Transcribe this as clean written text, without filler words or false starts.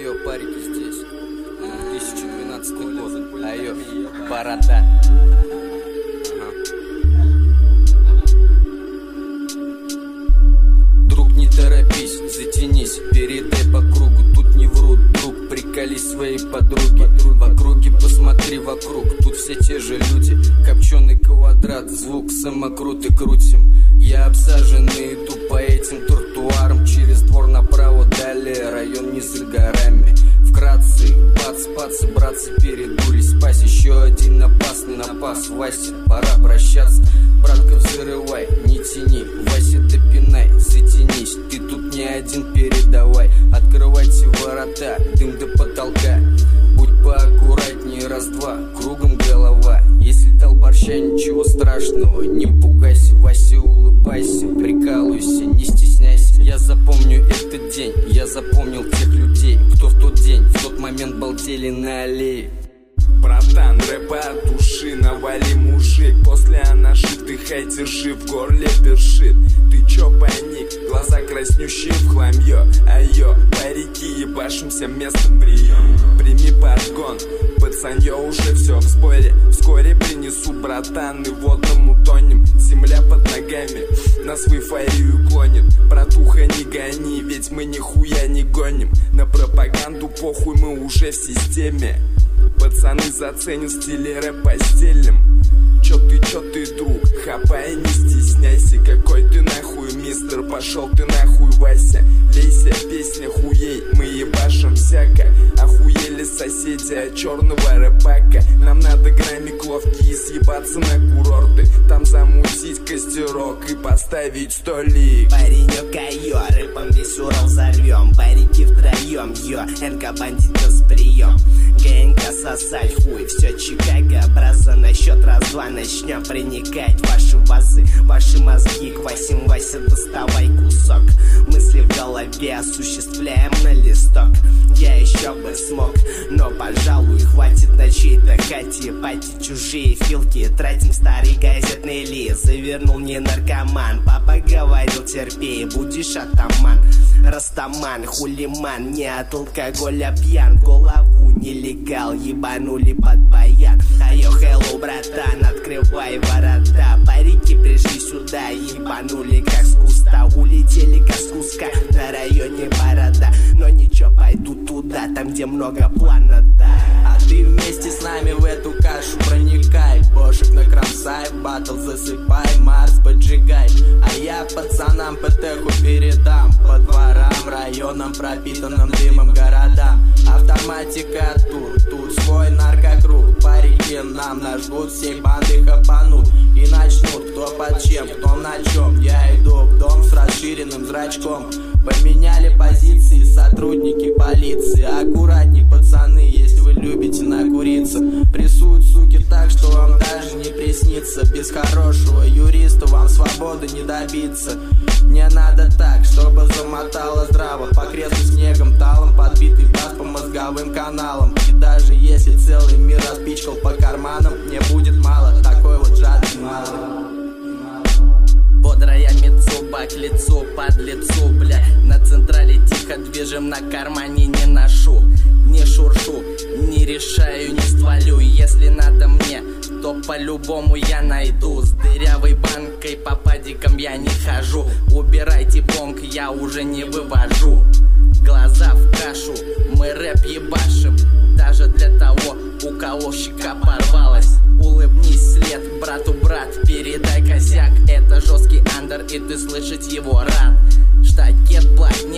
Айо, парики здесь. 2012 год. Айо, борода. Друг, не торопись, затянись, передай по кругу. Тут не врут, друг, приколись своей подруги. В округе посмотри вокруг, тут все те же люди. Копченый квадрат, звук самокруты крутим. Я обсаженный, иду по этим тротуарам. Через двор направо, далее район не за горами. Вкратце, бац, братцы передулись. Спась, еще один опасный напас. Вася, пора прощаться. Братка, взрывай, не тяни, Вася, допинай, затянись. Ты тут не один, передавай. Открывайте ворота, дым до потолка. Будь поаккуратнее, раз-два, кругом голова. Если дал борща, ничего страшного, не пугайся. Вася, улыбайся, прикалывайся, не стесняйся. Я запомню этот день, я запомнил тех людей, кто в тот день, в тот момент балдели на аллее. Братан, рэпа от души, навали мужик. После анашиты, хай держи, в горле першит. Ты чё, паник, глаза краснющие в хламье. Айо, парики, ебашимся, место прием. Прими подгон, пацанье, уже все в сборе. Вскоре принесу, братан, и водному тонем. Земля под ногами нас в эйфорию клонит. Братуха, не гони, ведь мы нихуя не гоним. На пропаганду похуй, мы уже в системе. Пацаны заценят в стиле рэп постельным. Чё ты, друг, хапай, не стесняйся. Какой ты нахуй, мистер, пошел ты нахуй, Вася. Лейся, песня хуей, мы ебашим всяко. Охуели соседи от черного рэпака. Нам надо граммик ловкий съебаться на курорты. Там замутить костерок и поставить столик. Паренек, айо, рэпом весь Урал взорвем. Парики втроем, йо, НК бандитов с прием. ГНК сосать хуй, все Чикаго. Браза на счет раз-два начнем проникать в ваши вазы, ваши мозги. Квасим, Вася, доставай кусок. Мысли в голове осуществляем на листок. Я еще бы смог, но, пожалуй, хватит на чьей-то хате. Пати чужие филки, тратим старый газетный лист. Завернул не наркоман, папа говорил, терпей, будешь атаман. Растаман, хулиман, не от алкоголя пьян. Голову нелегал, ебанули под баян. Айо, хеллоу, братан, открывай ворота. Парики пришли сюда, ебанули как с куста. Улетели как с куска, на районе борода. Но ничего, пойду туда, там где много плана-то. А ты вместе с нами в эту кашу проникай. Бошек накромсай, батл засыпай, Марс поджигай. А я пацанам ПТХу передам. По дворам, районам, пропитанным дымом городам. Автоматика тут свой наркокруг. Парики нам нажгут, всей банды хапанут. И начнут, кто под чем, кто на чем. Я иду в дом с расширенным зрачком. Поменяли позиции сотрудники полиции. Аккуратней, пацаны, если вы любите накуриться. Прессуют, суки, так, что вам даже не приснится. Без хорошего юриста вам свободы не добиться. Мне надо так, чтобы замотало здраво. По креслу снегом талом, подбитый бас по мозговым каналам. И даже если целый мир распичкал по карманам, мне будет мало, такой вот жадный малый. Бодрая мецуба к лицу, под лицу, бля. На централе тихо движем, на кармане не ношу. Не шуршу, не решаю, не стволю. Если надо мне, то по-любому я найду. С дырявой банкой по падикам я не хожу. Убирайте бонг, я уже не вывожу. Глаза в кашу, мы рэп ебашим. Даже для того, у кого щека порвалась. Улыбнись вслед, брату брат, передай косяк. Это жесткий андер, и ты слышать его рад. Штакет платный